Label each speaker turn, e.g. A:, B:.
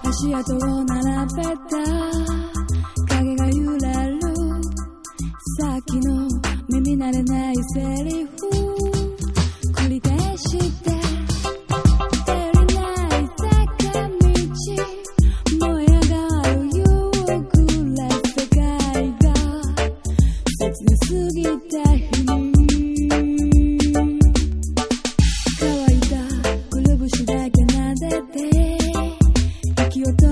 A: 足跡を並べた影が揺れるさっきの耳慣れないセリフ繰り返して照りない坂道燃え上がる夕暮れ世界が切なすぎた日に乾いたくるぶしだけ撫でて息を